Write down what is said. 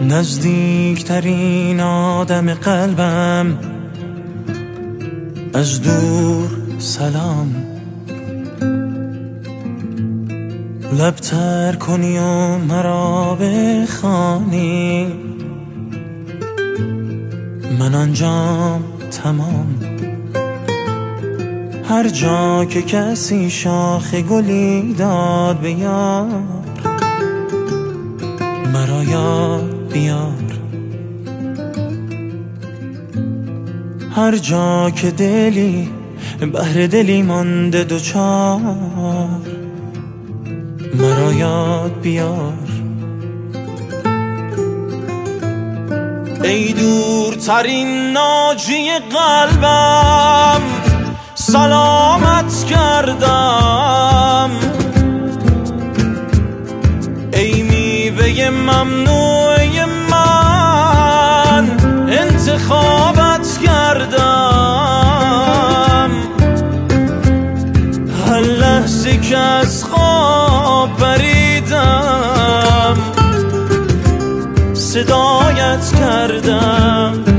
نزدیکترین آدم قلبم، از دور سلام. لبتر کنی و مرا بخوانی، من آنجام تمام. هر جا که کسی شاخ گلی داد به یار، مرا یاد بیار. هر جا که دلی بهر دلی مانده دوچار، مرا یاد بیار. ای دورترین ناجی قلبم، سلامت کردم. ای میوه ممنوعه من، انتخابت کردم. هر لحظه که از خواب پریدم، صدایت کردم.